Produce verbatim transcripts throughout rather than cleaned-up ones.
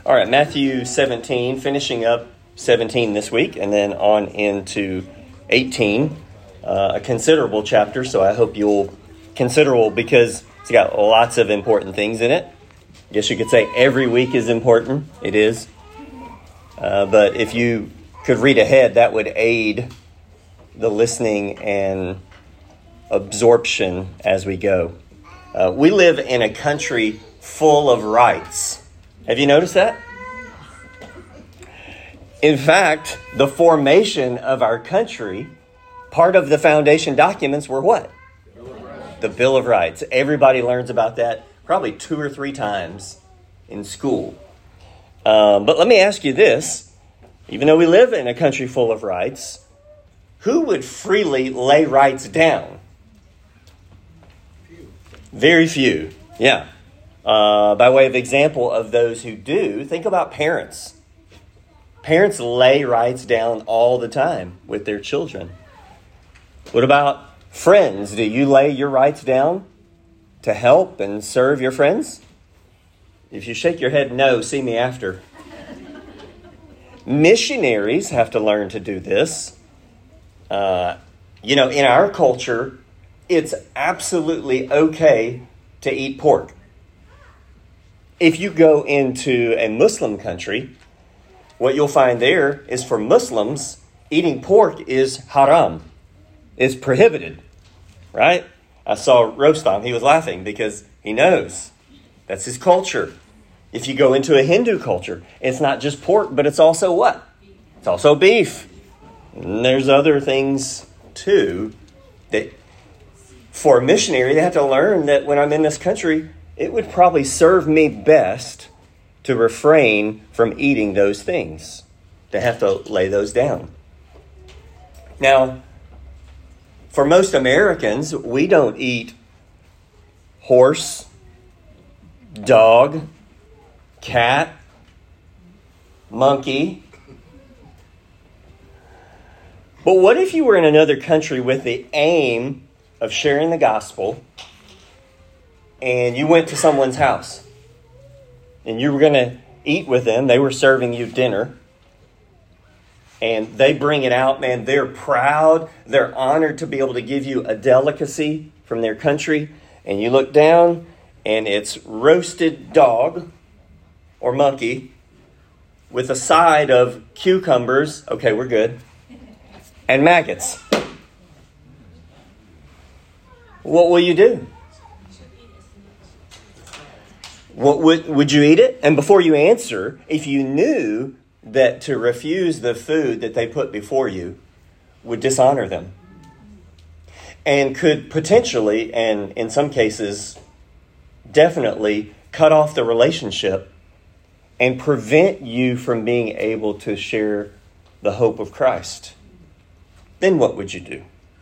All right, Matthew seventeen, finishing up seventeen this week, and then on into eighteen, uh, a considerable chapter, so I hope you'll, considerable because it's got lots of important things in it. I guess you could say every week is important. It is. Uh, but if you could read ahead, that would aid the listening and absorption as we go. Uh, we live in a country full of rights. Have you noticed that? In fact, the formation of our country, part of the foundation documents were what? The Bill of Rights. Everybody learns about that probably two or three times in school. Um, but let me ask you this. Even though we live in a country full of rights, who would freely lay rights down? Very few. Yeah. Uh, by way of example of those who do, think about parents. Parents lay rights down all the time with their children. What about friends? Do you lay your rights down to help and serve your friends? If you shake your head no, see me after. Missionaries have to learn to do this. Uh, you know, in our culture, it's absolutely okay to eat pork. If you go into a Muslim country, what you'll find there is for Muslims, eating pork is haram. It's prohibited, right? I saw Rostam. He was laughing because he knows. That's his culture. If you go into a Hindu culture, it's not just pork, but it's also what? It's also beef. And there's other things too that for a missionary, they have to learn that when I'm in this country, it would probably serve me best to refrain from eating those things, to have to lay those down. Now, for most Americans, we don't eat horse, dog, cat, monkey. But what if you were in another country with the aim of sharing the gospel and you went to someone's house and you were going to eat with them? They were serving you dinner and they bring it out, man. They're proud. They're honored to be able to give you a delicacy from their country. And you look down and it's roasted dog or monkey with a side of cucumbers. Okay, we're good. And maggots. What will you do? What would would you eat it? And before you answer, if you knew that to refuse the food that they put before you would dishonor them and could potentially, and in some cases, definitely cut off the relationship and prevent you from being able to share the hope of Christ, then what would you do?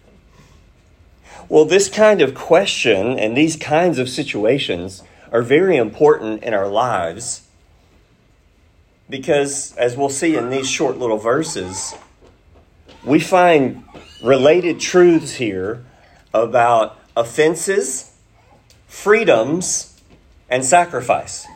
Well, this kind of question and these kinds of situations are very important in our lives because, as we'll see in these short little verses, we find related truths here about offenses, freedoms, and sacrifice.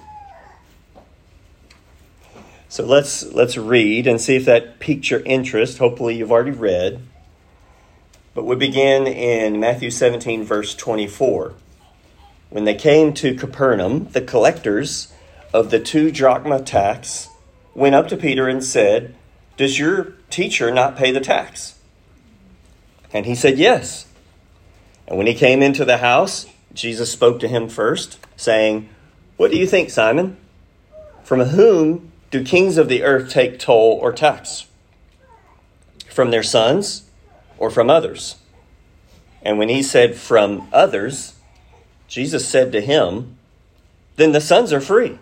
So let's let's read and see if that piqued your interest. Hopefully you've already read. But we begin in Matthew seventeen, verse twenty-four. When they came to Capernaum, the collectors of the two drachma tax went up to Peter and said, "Does your teacher not pay the tax?" And he said, "Yes." And when he came into the house, Jesus spoke to him first, saying, "What do you think, Simon? From whom do kings of the earth take toll or tax? From their sons or from others?" And when he said, "From others," Jesus said to him, "Then the sons are free.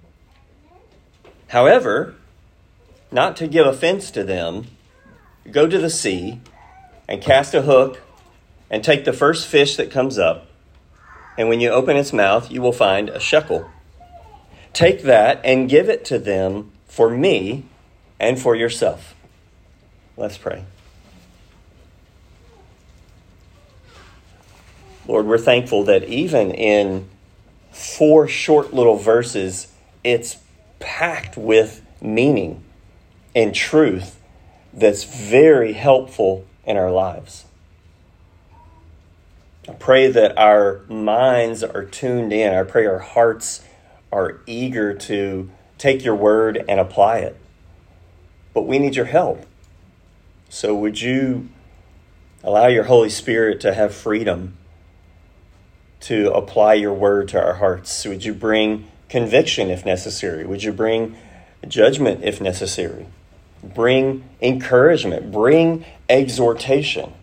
However, not to give offense to them, go to the sea and cast a hook and take the first fish that comes up. And when you open its mouth, you will find a shekel. Take that and give it to them for me and for yourself." Let's pray. Lord, we're thankful that even in four short little verses, it's packed with meaning and truth that's very helpful in our lives. I pray that our minds are tuned in. I pray our hearts are eager to take your word and apply it. But we need your help. So would you allow your Holy Spirit to have freedom to apply your word to our hearts? Would you bring conviction if necessary? Would you bring judgment if necessary? Bring encouragement. Bring exhortation.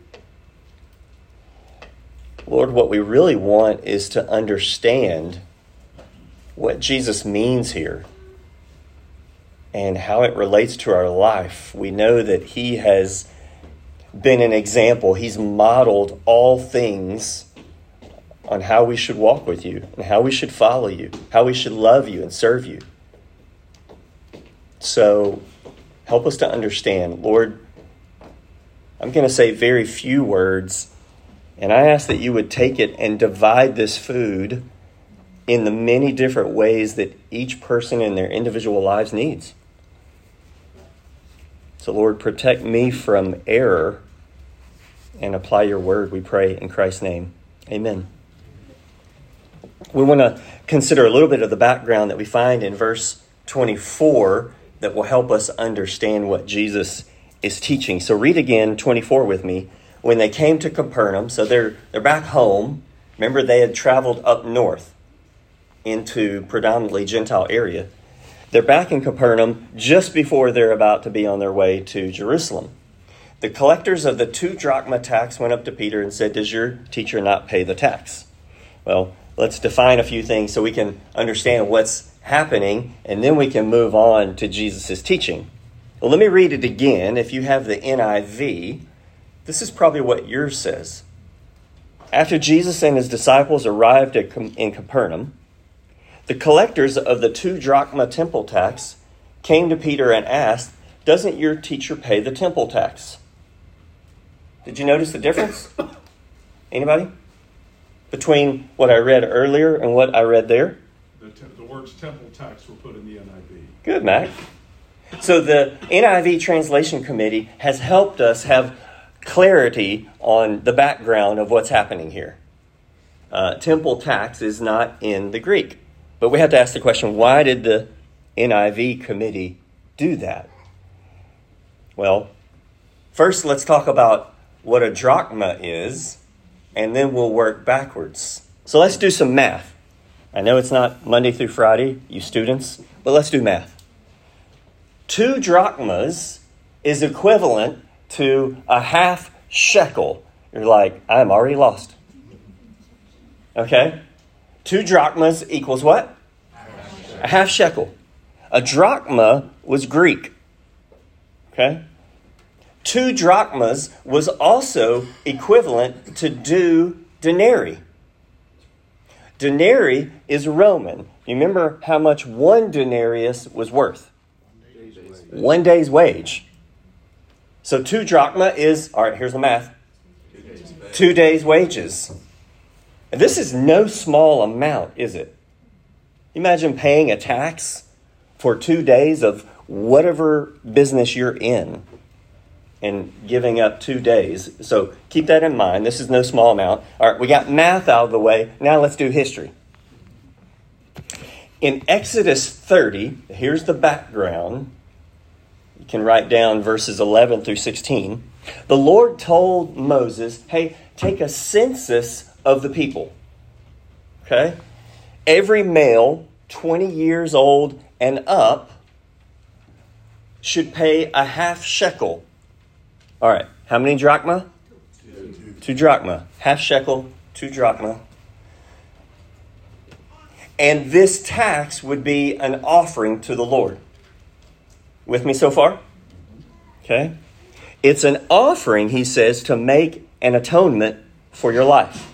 Lord, what we really want is to understand what Jesus means here and how it relates to our life. We know that he has been an example. He's modeled all things on how we should walk with you and how we should follow you, how we should love you and serve you. So help us to understand. Lord, I'm going to say very few words, and I ask that you would take it and divide this food in the many different ways that each person in their individual lives needs. So Lord, protect me from error and apply your word, we pray in Christ's name. Amen. We want to consider a little bit of the background that we find in verse twenty-four that will help us understand what Jesus is teaching. So read again twenty-four with me. When they came to Capernaum, so they're they're back home. Remember, they had traveled up north into predominantly Gentile area. They're back in Capernaum just before they're about to be on their way to Jerusalem. The collectors of the two drachma tax went up to Peter and said, "Does your teacher not pay the tax?" Well, let's define a few things so we can understand what's happening, and then we can move on to Jesus' teaching. Well, let me read it again. If you have the N I V, this is probably what yours says. After Jesus and his disciples arrived at, in Capernaum, the collectors of the two drachma temple tax came to Peter and asked, "Doesn't your teacher pay the temple tax?" Did you notice the difference? Anybody? Between what I read earlier and what I read there? The, te- the words temple tax were put in the N I V. Good, Mac. So the N I V Translation Committee has helped us have clarity on the background of what's happening here. Uh, temple tax is not in the Greek. But we have to ask the question, why did the N I V committee do that? Well, first let's talk about what a drachma is, and then we'll work backwards. So let's do some math. I know it's not Monday through Friday, you students, but let's do math. Two drachmas is equivalent to a half shekel. You're like, I'm already lost. Okay? Two drachmas equals what? A half shekel. A drachma was Greek. Okay? Two drachmas was also equivalent to two denarii. Denarii is Roman. You remember how much one denarius was worth? One day's wage. So two drachma is, all right, here's the math. Two days' wages. And this is no small amount, is it? Imagine paying a tax for two days of whatever business you're in and giving up two days. So keep that in mind. This is no small amount. All right, we got math out of the way. Now let's do history. In Exodus thirty, here's the background. You can write down verses eleven through sixteen. The Lord told Moses, hey, take a census of the people. Okay? Every male twenty years old and up should pay a half shekel. All right. How many drachma? Two. Two drachma. Half shekel, two drachma. And this tax would be an offering to the Lord. With me so far? Okay. It's an offering, he says, to make an atonement for your life.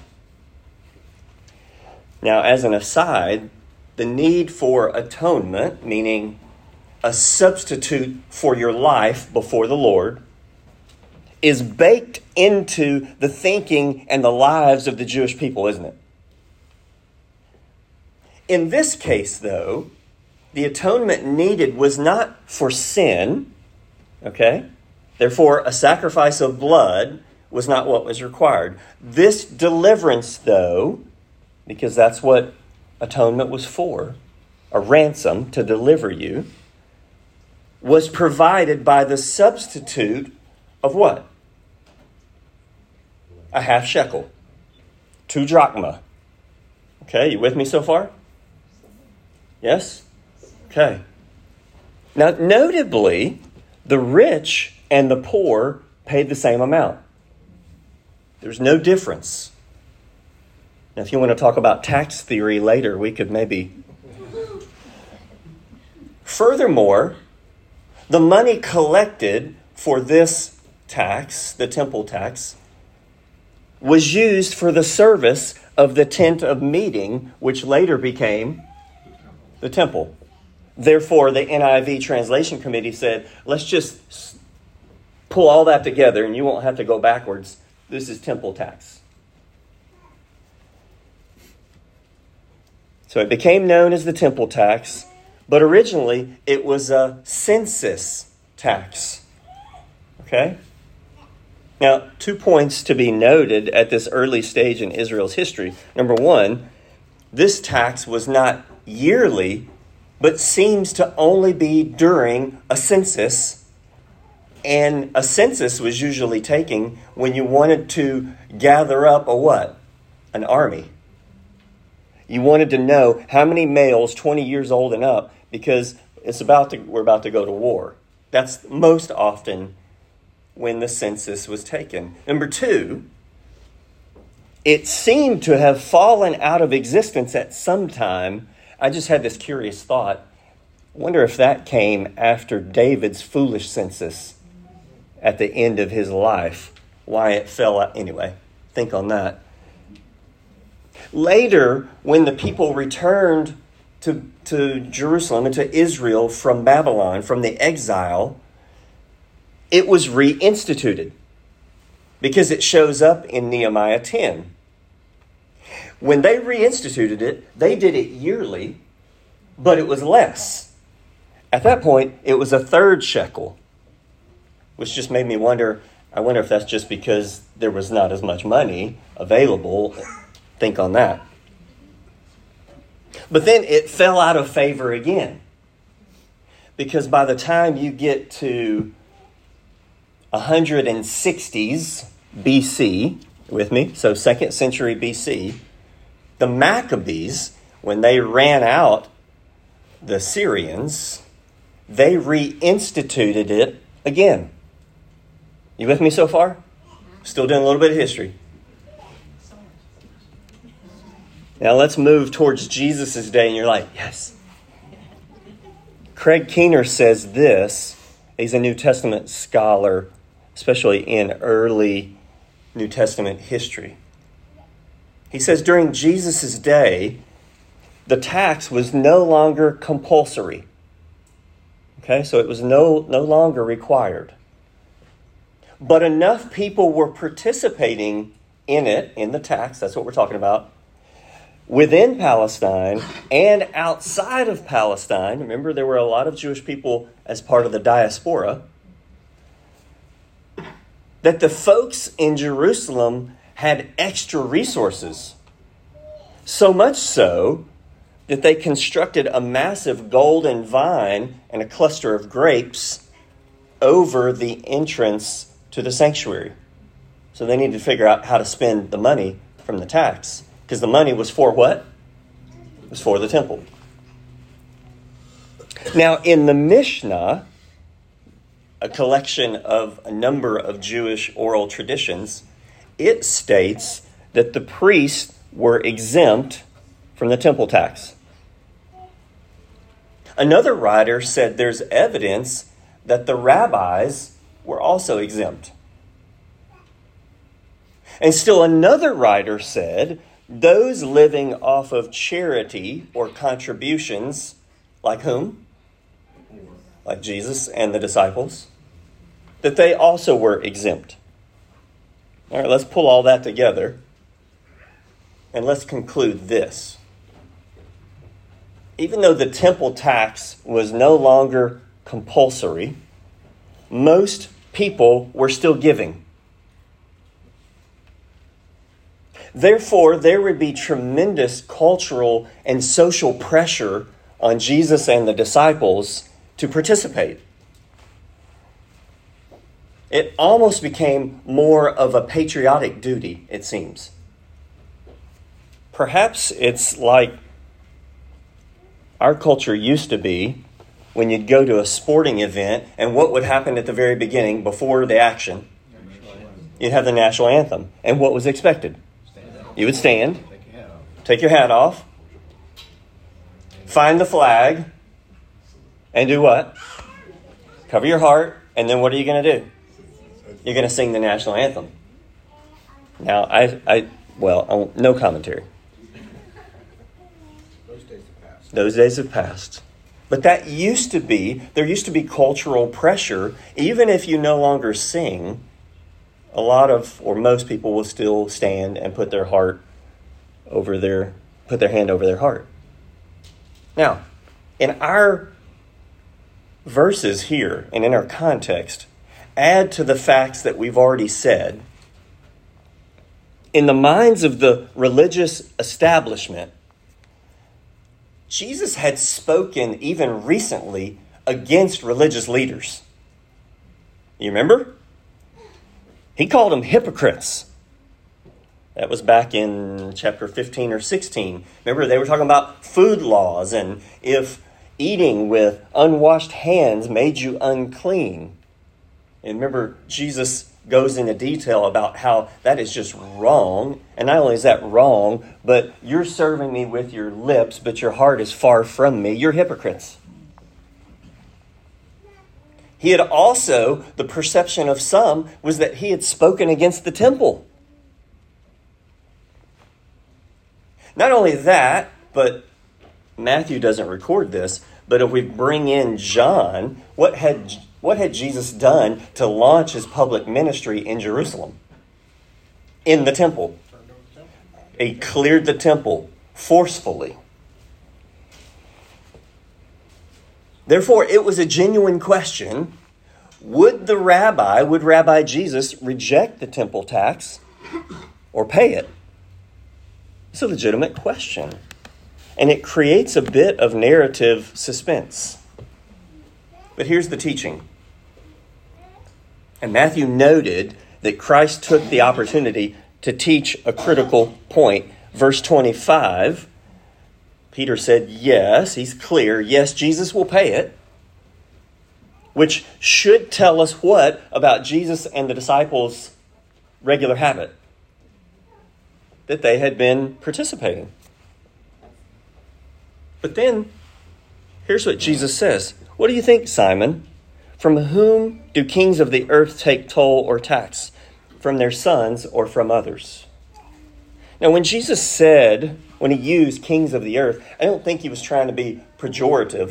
Now, as an aside, the need for atonement, meaning a substitute for your life before the Lord, is baked into the thinking and the lives of the Jewish people, isn't it? In this case, though, the atonement needed was not for sin, okay? Therefore, a sacrifice of blood was not what was required. This deliverance, though, because that's what atonement was for, a ransom to deliver you, was provided by the substitute of what? A half shekel. Two drachma. Okay, you with me so far? Yes? Okay. Now, notably, the rich and the poor paid the same amount. There's no difference. Now, if you want to talk about tax theory later, we could maybe... Furthermore, the money collected for this tax, the temple tax, was used for the service of the tent of meeting, which later became the temple. Therefore, the N I V translation committee said, let's just pull all that together and you won't have to go backwards. This is temple tax. So it became known as the temple tax, but originally it was a census tax. Okay? Now, two points to be noted at this early stage in Israel's history. Number one, this tax was not yearly, but seems to only be during a census. And a census was usually taken when you wanted to gather up a what? An army. You wanted to know how many males twenty years old and up, because it's about to, we're about to go to war. That's most often when the census was taken. Number two, it seemed to have fallen out of existence at some time. I just had this curious thought. I wonder if that came after David's foolish census at the end of his life. Why it fell out. Anyway, think on that. Later, when the people returned to, to Jerusalem and to Israel from Babylon, from the exile, it was reinstituted because it shows up in Nehemiah ten. When they reinstituted it, they did it yearly, but it was less. At that point, it was a third shekel, which just made me wonder, I wonder if that's just because there was not as much money available. Think on that. But then it fell out of favor again, because by the time you get to one sixties B C, with me, so second century B C, the Maccabees, when they ran out the Syrians, they reinstituted it again. You with me so far? Still doing a little bit of history. Now let's move towards Jesus' day, and you're like, yes. Craig Keener says this. He's a New Testament scholar, especially in early New Testament history. He says during Jesus' day, the tax was no longer compulsory. Okay, so it was no, no longer required. But enough people were participating in it, in the tax, that's what we're talking about, within Palestine and outside of Palestine. Remember, there were a lot of Jewish people as part of the diaspora, that the folks in Jerusalem had extra resources. So much so that they constructed a massive golden vine and a cluster of grapes over the entrance to the sanctuary. So they needed to figure out how to spend the money from the tax, because the money was for what? It was for the temple. Now, in the Mishnah, a collection of a number of Jewish oral traditions, it states that the priests were exempt from the temple tax. Another writer said there's evidence that the rabbis were also exempt. And still another writer said those living off of charity or contributions, like whom? Like Jesus and the disciples, that they also were exempt. All right, let's pull all that together and let's conclude this. even though the temple tax was no longer compulsory, most people were still giving. Therefore, there would be tremendous cultural and social pressure on Jesus and the disciples to participate. It almost became more of a patriotic duty, it seems. Perhaps it's like our culture used to be when you'd go to a sporting event, and what would happen at the very beginning before the action? You'd have the national anthem. And what was expected? You would stand, take your hat off, find the flag, and do what? Cover your heart, and then what are you going to do? You're going to sing the national anthem. Now, I, I, well, no commentary. Those days have passed. Those days have passed. But that used to be, there used to be cultural pressure. Even if you no longer sing, a lot of, or most people will still stand and put their heart over their, put their hand over their heart. Now, in our verses here and in our context, add to the facts that we've already said. In the minds of the religious establishment, Jesus had spoken even recently against religious leaders. You remember? He called them hypocrites. That was back in chapter fifteen or sixteen. Remember, they were talking about food laws and if eating with unwashed hands made you unclean. And remember, Jesus goes into detail about how that is just wrong. And not only is that wrong, but you're serving me with your lips, but your heart is far from me. You're hypocrites. He had also, the perception of some was that he had spoken against the temple. Not only that, but Matthew doesn't record this, but if we bring in John, what had what had Jesus done to launch his public ministry in Jerusalem? In the temple. He cleared the temple forcefully. Therefore, it was a genuine question. Would the rabbi, would Rabbi Jesus reject the temple tax or pay it? It's a legitimate question. And it creates a bit of narrative suspense. But here's the teaching. And Matthew noted that Christ took the opportunity to teach a critical point. Verse twenty-five, Peter said, yes, he's clear. Yes, Jesus will pay it. Which should tell us what about Jesus and the disciples' regular habit? That they had been participating. But then, here's what Jesus says. What do you think, Simon? From whom do kings of the earth take toll or tax? From their sons or from others? Now, when Jesus said, when he used kings of the earth, I don't think he was trying to be pejorative.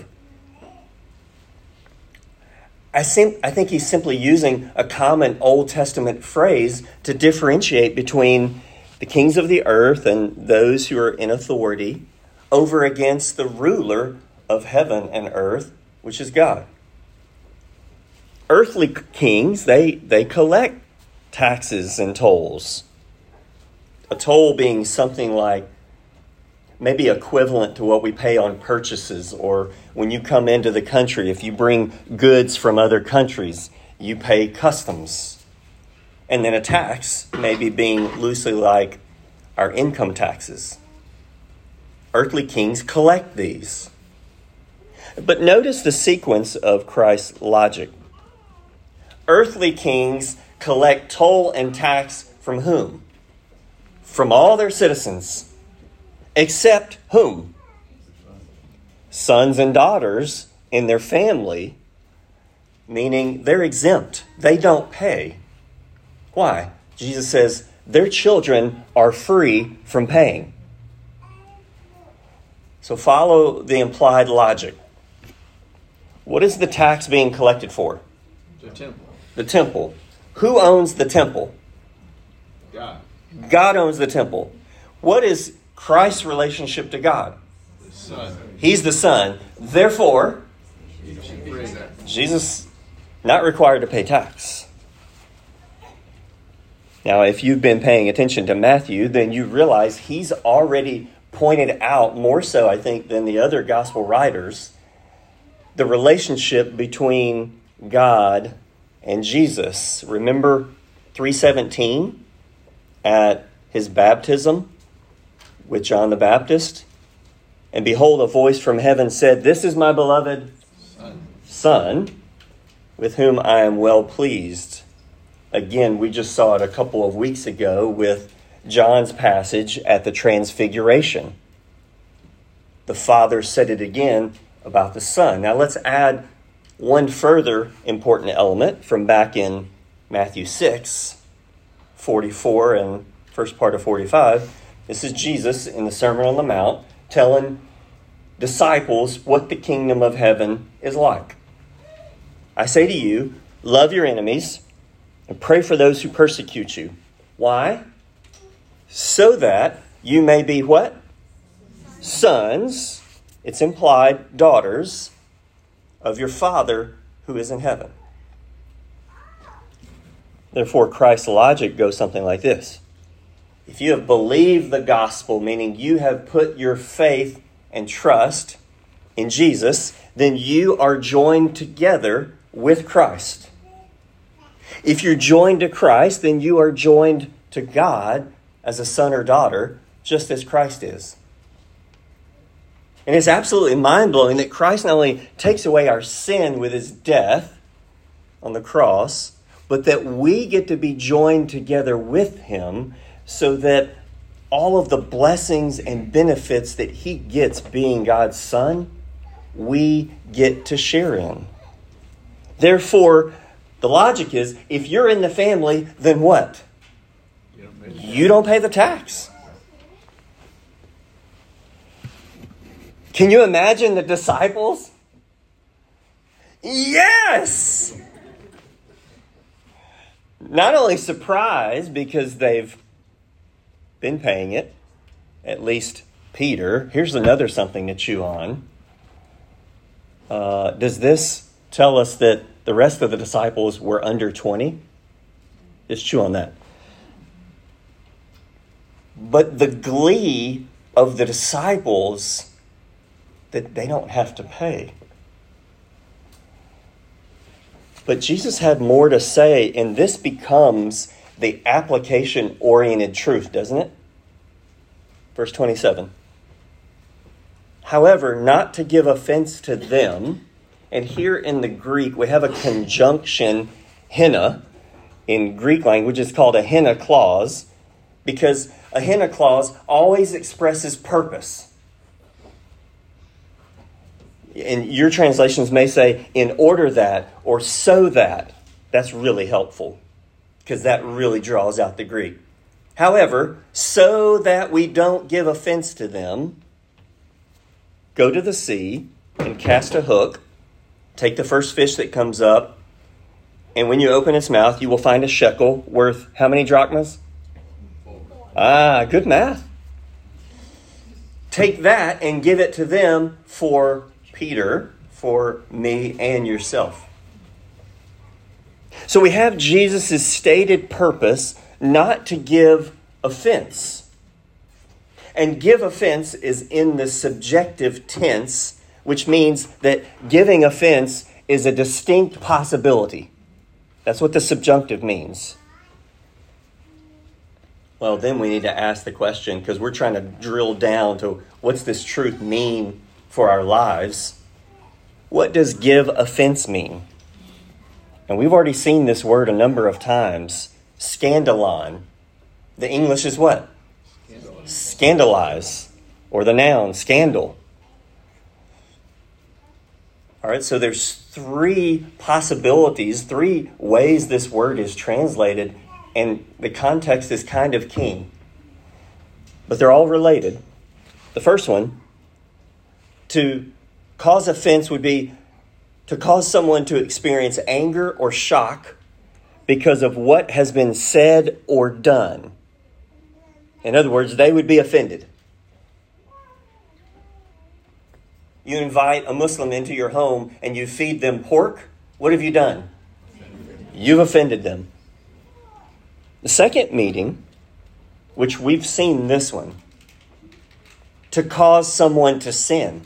I, sim- I think he's simply using a common Old Testament phrase to differentiate between the kings of the earth and those who are in authority over against the ruler of heaven and earth, which is God. Earthly kings, they, they collect taxes and tolls. A toll being something like maybe equivalent to what we pay on purchases, or when you come into the country, if you bring goods from other countries, you pay customs. And then a tax maybe being loosely like our income taxes. Earthly kings collect these. But notice the sequence of Christ's logic. Earthly kings collect toll and tax from whom? From all their citizens. Except whom? Sons and daughters in their family, meaning they're exempt. They don't pay. Why? Jesus says their children are free from paying. So follow the implied logic. What is the tax being collected for? The temple. The temple. Who owns the temple? God. God owns the temple. What is Christ's relationship to God? The Son. He's the Son. Therefore, Jesus not required to pay tax. Now, if you've been paying attention to Matthew, then you realize he's already pointed out, more so, I think, than the other gospel writers, the relationship between God and Jesus. Remember three seventeen at his baptism with John the Baptist? And behold, a voice from heaven said, "This is my beloved Son, Son with whom I am well pleased." Again, we just saw it a couple of weeks ago with John's passage at the Transfiguration. The Father said it again about the Son. Now let's add one further important element from back in Matthew six, forty-four and first part of forty-five. This is Jesus in the Sermon on the Mount telling disciples what the kingdom of heaven is like. I say to you, love your enemies and pray for those who persecute you. Why? So that you may be what? Sons, it's implied daughters, of your Father who is in heaven. Therefore, Christ's logic goes something like this. If you have believed the gospel, meaning you have put your faith and trust in Jesus, then you are joined together with Christ. If you're joined to Christ, then you are joined to God as a son or daughter, just as Christ is. And it's absolutely mind-blowing that Christ not only takes away our sin with his death on the cross, but that we get to be joined together with him so that all of the blessings and benefits that he gets being God's son, we get to share in. Therefore, the logic is, if you're in the family, then what? You don't pay the You don't pay the tax. Can you imagine the disciples? Yes! Not only surprised because they've been paying it, at least Peter. Here's another something to chew on. Uh, does this tell us that the rest of the disciples were under twenty? Just chew on that. But the glee of the disciples that they don't have to pay. But Jesus had more to say, and this becomes the application-oriented truth, doesn't it? Verse twenty-seven. However, not to give offense to them, and here in the Greek we have a conjunction, hina. In Greek language it's called a hina clause, because a hina clause always expresses purpose. And your translations may say, in order that, or so that. That's really helpful, because that really draws out the Greek. However, so that we don't give offense to them, go to the sea and cast a hook. Take the first fish that comes up, and when you open its mouth, you will find a shekel worth how many drachmas? Ah, good math. Take that and give it to them for Peter, for me, and yourself. So we have Jesus' stated purpose not to give offense. And give offense is in the subjective tense, which means that giving offense is a distinct possibility. That's what the subjunctive means. Well, then we need to ask the question, because we're trying to drill down to what's this truth mean for our lives. What does give offense mean? And we've already seen this word a number of times. Scandalon. The English is what? Scandalize. Scandalize. Or the noun, scandal. All right, so there's three possibilities, three ways this word is translated, and the context is kind of key. But they're all related. The first one, to cause offense, would be to cause someone to experience anger or shock because of what has been said or done. In other words, they would be offended. you invite a Muslim into your home and you feed them pork, what have you done? You've offended them. The second meaning, which we've seen this one, to cause someone to sin.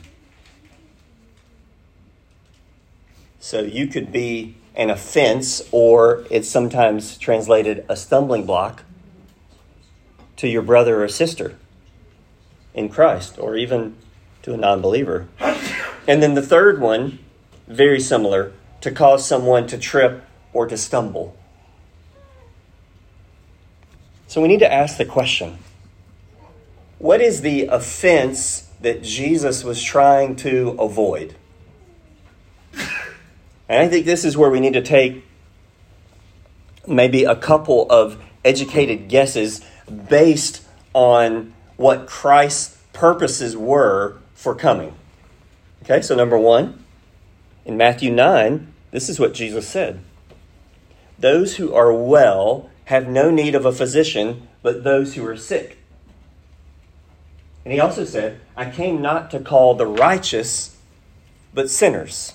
So you could be an offense, or it's sometimes translated a stumbling block to your brother or sister in Christ, or even to a non-believer. And then the third one, very similar, to cause someone to trip or to stumble. So we need to ask the question, what is the offense that Jesus was trying to avoid? And I think this is where we need to take maybe a couple of educated guesses based on what Christ's purposes were for coming. Okay, so number one, in Matthew nine, this is what Jesus said. Those who are well have no need of a physician, but those who are sick. And he also said, I came not to call the righteous, but sinners.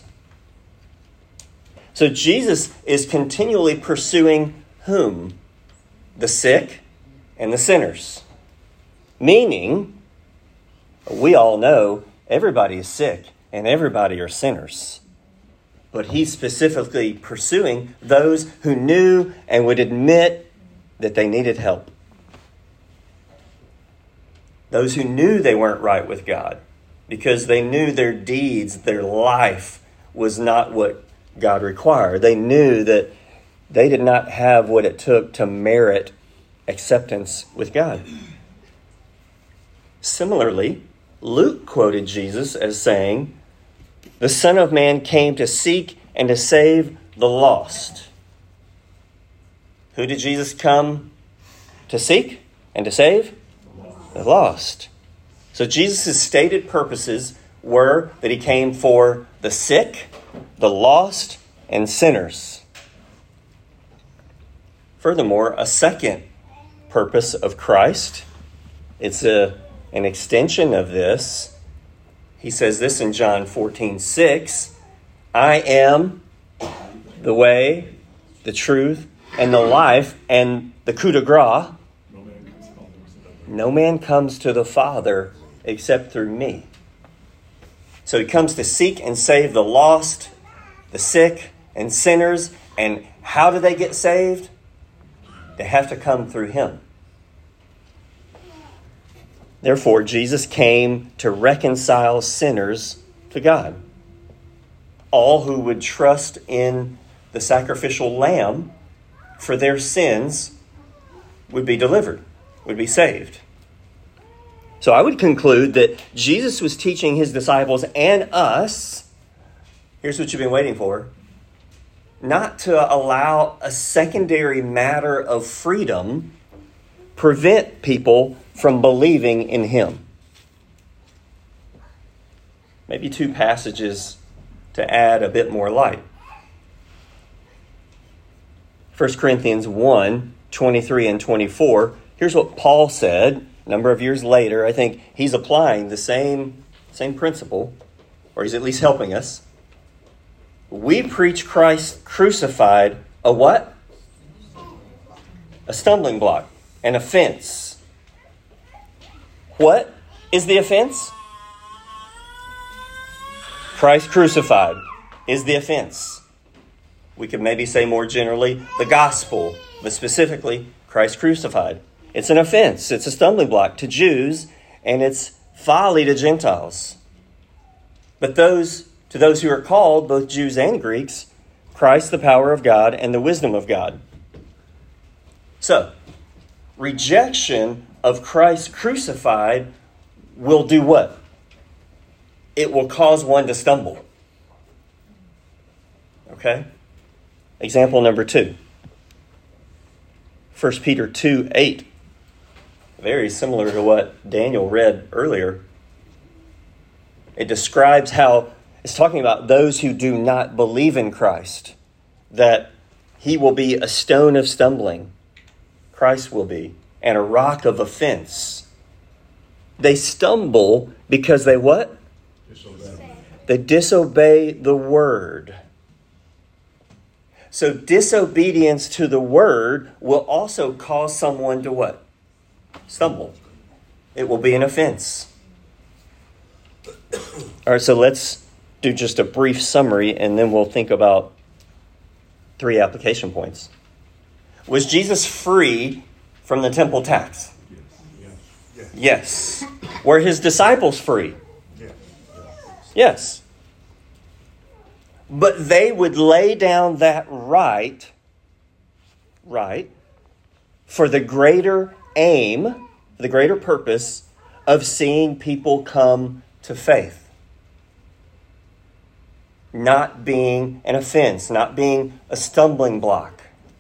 So Jesus is continually pursuing whom? The sick and the sinners. Meaning, we all know everybody is sick and everybody are sinners. But he's specifically pursuing those who knew and would admit that they needed help. Those who knew they weren't right with God because they knew their deeds, their life was not what God required. They knew that they did not have what it took to merit acceptance with God. Similarly, Luke quoted Jesus as saying, the Son of Man came to seek and to save the lost. Who did Jesus come to seek and to save? The lost. So Jesus' stated purposes were that he came for the sick, the lost, and sinners. Furthermore, a second purpose of Christ, it's a, an extension of this. He says this in John fourteen six, I am the way, the truth, and the life, and the coup de grace. No man comes to the Father except through me. So he comes to seek and save the lost, the sick, and sinners. And how do they get saved? They have to come through him. Therefore, Jesus came to reconcile sinners to God. All who would trust in the sacrificial lamb for their sins would be delivered, would be saved. So I would conclude that Jesus was teaching his disciples and us, here's what you've been waiting for, not to allow a secondary matter of freedom prevent people from believing in him. Maybe two passages to add a bit more light. First Corinthians one, twenty-three and twenty-four. Here's what Paul said a number of years later. I think he's applying the same, same principle, or he's at least helping us. We preach Christ crucified, a what? A stumbling block, an offense. What is the offense? Christ crucified is the offense. We could maybe say more generally, the gospel, but specifically, Christ crucified. It's an offense. It's a stumbling block to Jews, and it's folly to Gentiles. But those to those who are called, both Jews and Greeks, Christ, the power of God and the wisdom of God. So, rejection of Christ crucified will do what? It will cause one to stumble. Okay? Example number two. First Peter two eight. Very similar to what Daniel read earlier. It describes how, it's talking about those who do not believe in Christ, that he will be a stone of stumbling. Christ will be, and a rock of offense. They stumble because they what? Disobey. They disobey the word. So disobedience to the word will also cause someone to what? Stumble. It will be an offense. All right, so let's do just a brief summary and then we'll think about three application points. Was Jesus free from the temple tax? Yes. Yes. Yes. Were his disciples free? Yes. Yes. But they would lay down that right, right, for the greater aim, the greater purpose of seeing people come to faith. Not being an offense, not being a stumbling block.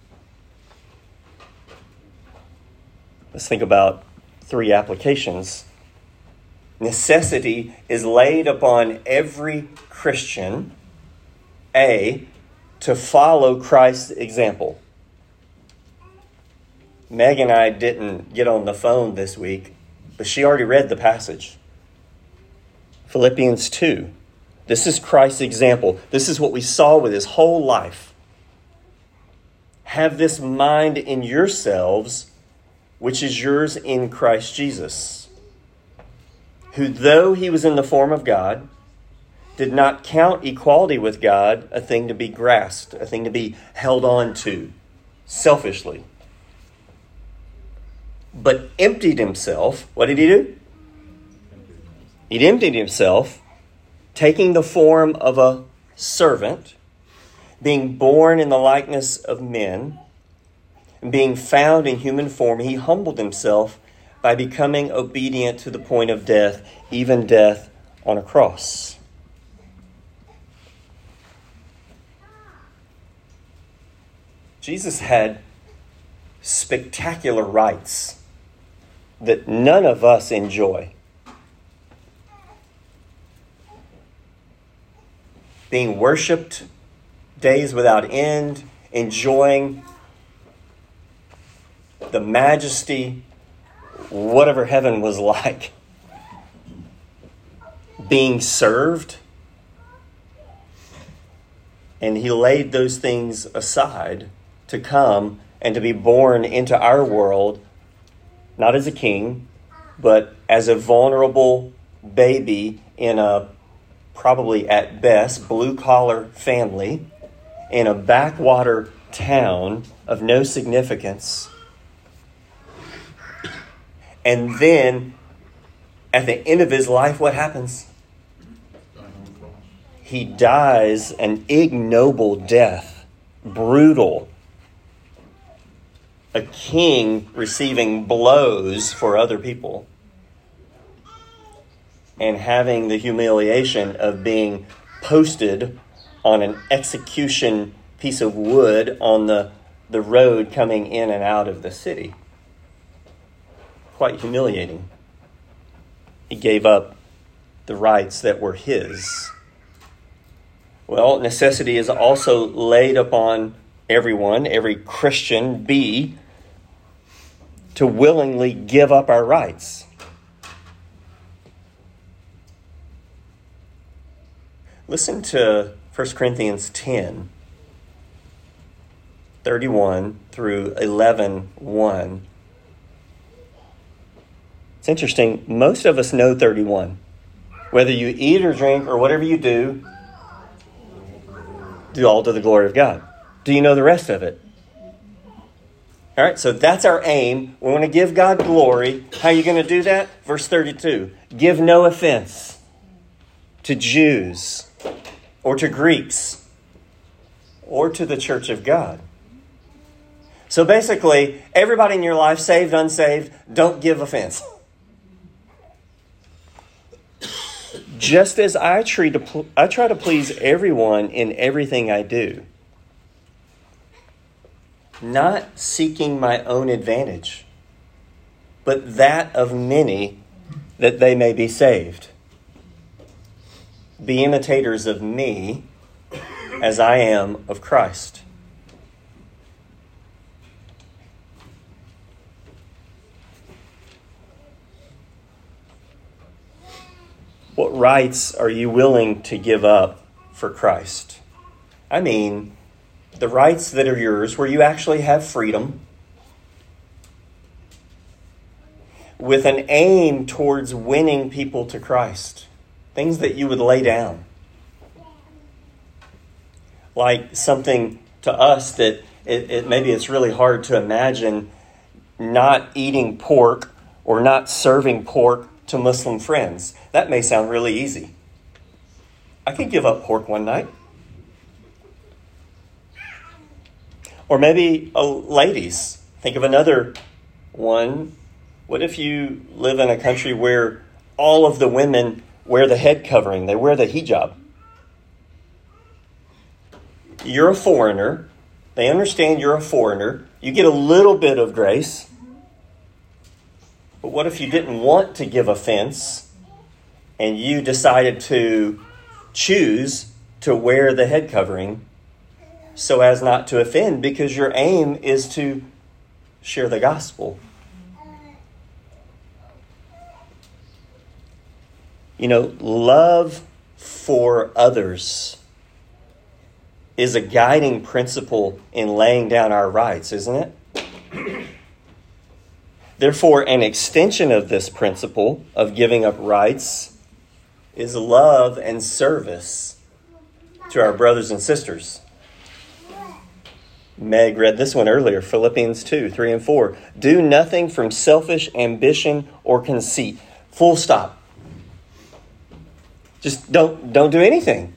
Let's think about three applications. Necessity is laid upon every Christian, A, to follow Christ's example. Meg and I didn't get on the phone this week, but she already read the passage. Philippians two. This is Christ's example. This is what we saw with his whole life. Have this mind in yourselves, which is yours in Christ Jesus, who, though he was in the form of God, did not count equality with God a thing to be grasped, a thing to be held on to selfishly, but emptied himself. What did he do? He emptied himself, taking the form of a servant, being born in the likeness of men, and being found in human form, he humbled himself by becoming obedient to the point of death, even death on a cross. Jesus had spectacular rights that none of us enjoy. Being worshipped days without end, enjoying the majesty, whatever heaven was like. Being served. And he laid those things aside to come and to be born into our world, not as a king, but as a vulnerable baby in a probably at best blue-collar family in a backwater town of no significance. And then at the end of his life, what happens? He dies an ignoble death, brutal. A king receiving blows for other people and having the humiliation of being posted on an execution piece of wood on the, the road coming in and out of the city. Quite humiliating. He gave up the rights that were his. Well, necessity is also laid upon everyone, every Christian, B, to willingly give up our rights. Listen to First Corinthians ten, thirty-one through eleven one. It's interesting. Most of us know thirty-one. Whether you eat or drink or whatever you do, do all to the glory of God. Do you know the rest of it? All right, so that's our aim. We want to give God glory. How are you going to do that? Verse thirty-two. Give no offense to Jews or to Greeks or to the church of God. So basically, everybody in your life, saved, unsaved, don't give offense. Just as I try to, I try to please everyone in everything I do, not seeking my own advantage, but that of many, that they may be saved. Be imitators of me as I am of Christ. What rights are you willing to give up for Christ? I mean, the rights that are yours where you actually have freedom, with an aim towards winning people to Christ. Things that you would lay down. Like something to us that it, it maybe it's really hard to imagine not eating pork or not serving pork to Muslim friends. That may sound really easy. I could give up pork one night. Or maybe, oh, ladies, think of another one. What if you live in a country where all of the women wear the head covering? They wear the hijab. You're a foreigner. They understand you're a foreigner. You get a little bit of grace. But what if you didn't want to give offense and you decided to choose to wear the head covering so as not to offend because your aim is to share the gospel? You know, love for others is a guiding principle in laying down our rights, isn't it? Therefore, an extension of this principle of giving up rights is love and service to our brothers and sisters. Meg read this one earlier, Philippians two, three and four. Do nothing from selfish ambition or conceit. Full stop. Just don't, don't do anything.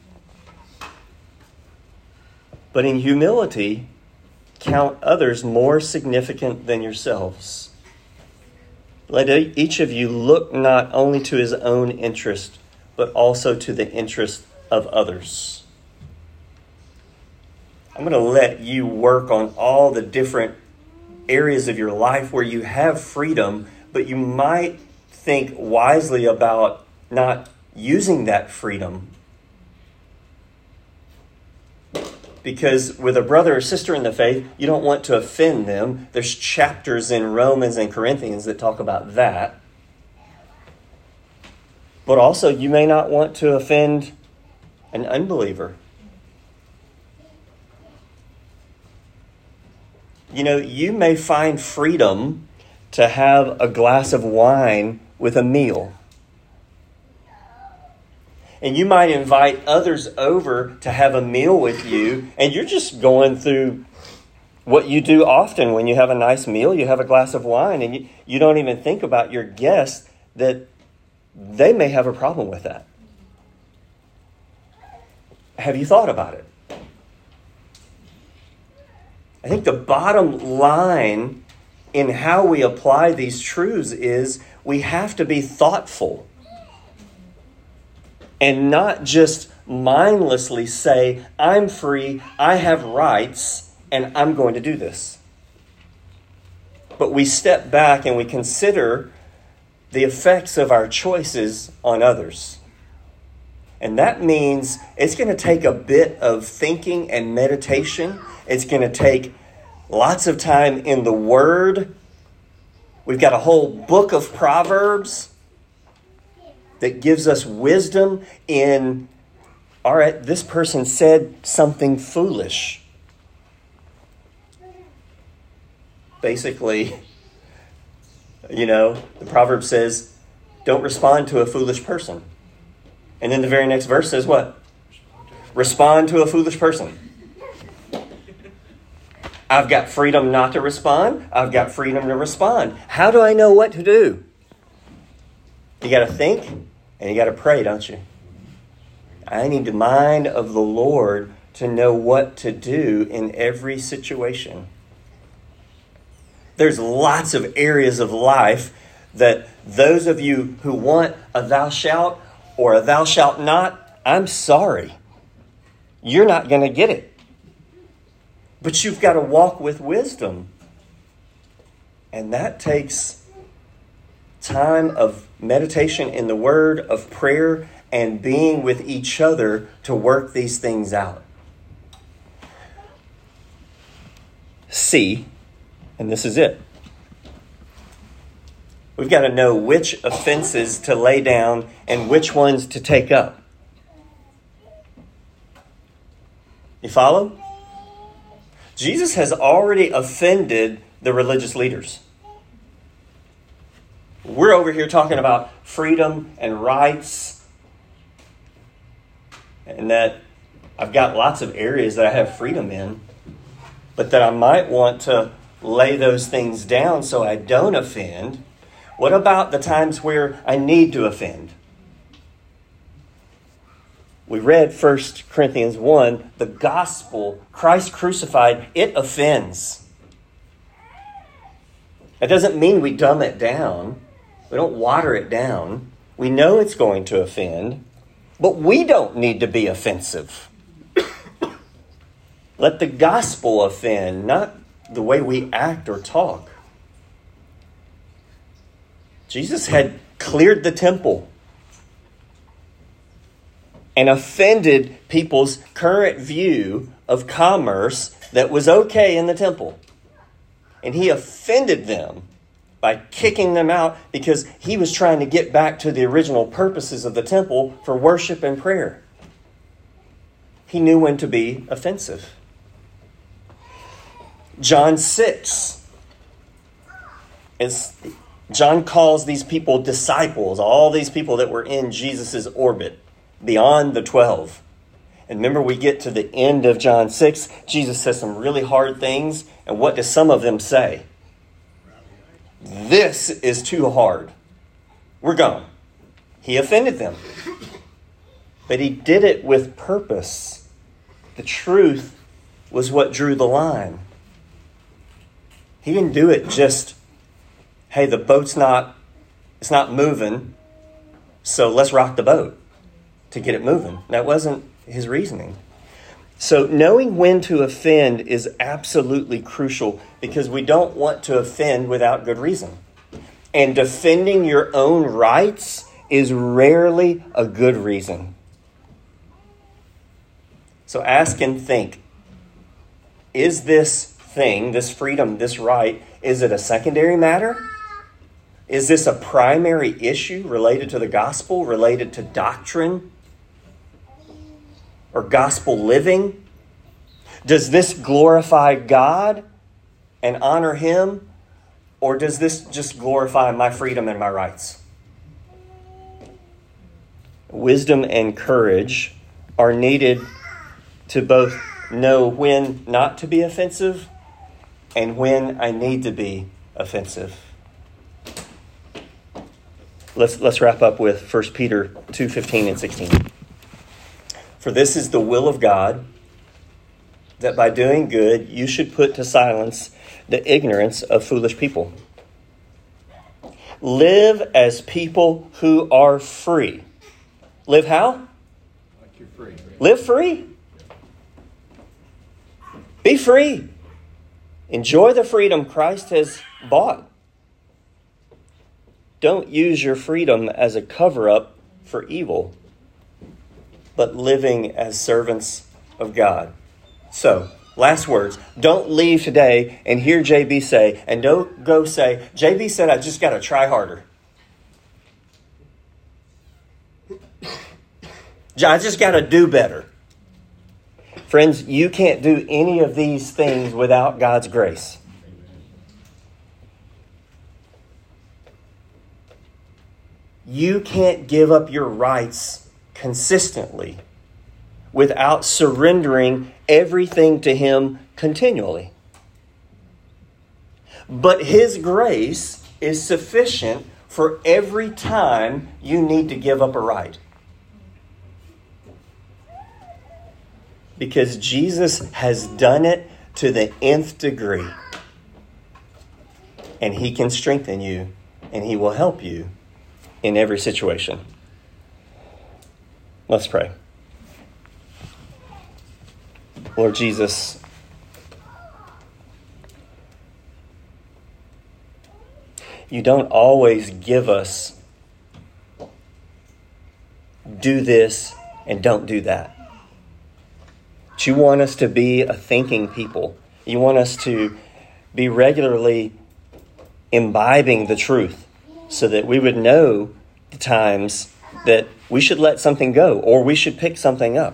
But in humility, count others more significant than yourselves. Let each of you look not only to his own interest, but also to the interest of others. I'm going to let you work on all the different areas of your life where you have freedom, but you might think wisely about not using that freedom. Because with a brother or sister in the faith, you don't want to offend them. There's chapters in Romans and Corinthians that talk about that. But also, you may not want to offend an unbeliever. You know, you may find freedom to have a glass of wine with a meal. And you might invite others over to have a meal with you, and you're just going through what you do often when you have a nice meal. You have a glass of wine, and you, you don't even think about your guests that they may have a problem with that. Have you thought about it? I think the bottom line in how we apply these truths is we have to be thoughtful. And not just mindlessly say, I'm free, I have rights, and I'm going to do this. But we step back and we consider the effects of our choices on others. And that means it's going to take a bit of thinking and meditation. It's going to take lots of time in the Word. We've got a whole book of Proverbs that gives us wisdom in, all right, this person said something foolish. Basically, you know, the proverb says, don't respond to a foolish person. And then the very next verse says what? Respond to a foolish person. I've got freedom not to respond. I've got freedom to respond. How do I know what to do? You got to think and you got to pray, don't you? I need the mind of the Lord to know what to do in every situation. There's lots of areas of life that those of you who want a thou shalt or a thou shalt not, I'm sorry. You're not going to get it. But you've got to walk with wisdom. And that takes time of meditation in the Word, of prayer, and being with each other to work these things out. C, and this is it. We've got to know which offenses to lay down and which ones to take up. You follow? Jesus has already offended the religious leaders. We're over here talking about freedom and rights, and that I've got lots of areas that I have freedom in, but that I might want to lay those things down so I don't offend. What about the times where I need to offend? We read First Corinthians one, the gospel, Christ crucified, it offends. That doesn't mean we dumb it down. We don't water it down. We know it's going to offend, but we don't need to be offensive. Let the gospel offend, not the way we act or talk. Jesus had cleared the temple and offended people's current view of commerce that was okay in the temple. And he offended them by kicking them out because he was trying to get back to the original purposes of the temple for worship and prayer. He knew when to be offensive. John six, is John calls these people disciples, all these people that were in Jesus' orbit, beyond the twelve. And remember, we get to the end of John six, Jesus says some really hard things, and what do some of them say? This is too hard. We're gone. He offended them. But he did it with purpose. The truth was what drew the line. He didn't do it just, hey, the boat's not, it's not moving, so let's rock the boat to get it moving. That wasn't his reasoning. So knowing when to offend is absolutely crucial because we don't want to offend without good reason. And defending your own rights is rarely a good reason. So ask and think, is this thing, this freedom, this right, is it a secondary matter? Is this a primary issue related to the gospel, related to doctrine or gospel living? Does this glorify God and honor Him? Or does this just glorify my freedom and my rights? Wisdom and courage are needed to both know when not to be offensive and when I need to be offensive. Let's let's wrap up with First Peter two fifteen and sixteen. For this is the will of God, that by doing good you should put to silence the ignorance of foolish people. Live as people who are free. Live how? Like you're free. Live free. Be free. Enjoy the freedom Christ has bought. Don't use your freedom as a cover-up for evil, but living as servants of God. So, last words. Don't leave today and hear J B say, and don't go say, J B said I just got to try harder. I just got to do better. Friends, you can't do any of these things without God's grace. You can't give up your rights consistently without surrendering everything to Him continually. But His grace is sufficient for every time you need to give up a right. Because Jesus has done it to the nth degree. And He can strengthen you and He will help you in every situation. Let's pray. Lord Jesus, you don't always give us do this and don't do that. But you want us to be a thinking people. You want us to be regularly imbibing the truth so that we would know the times that we should let something go or we should pick something up.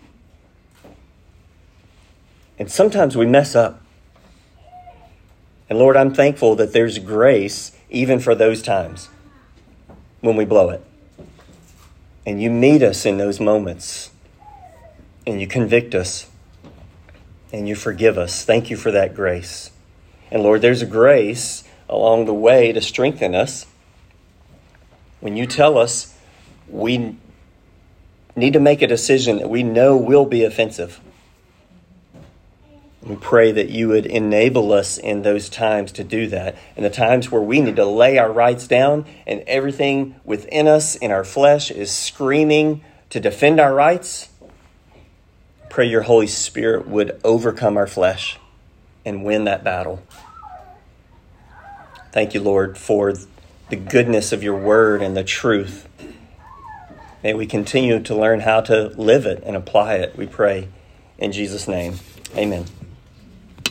And sometimes we mess up. And Lord, I'm thankful that there's grace even for those times when we blow it. And you meet us in those moments. And you convict us. And you forgive us. Thank you for that grace. And Lord, there's a grace along the way to strengthen us. When you tell us we need to make a decision that we know will be offensive. We pray that you would enable us in those times to do that. And the times where we need to lay our rights down and everything within us, in our flesh, is screaming to defend our rights. Pray your Holy Spirit would overcome our flesh and win that battle. Thank you, Lord, for the goodness of your word and the truth. May we continue to learn how to live it and apply it, we pray. In Jesus' name, amen.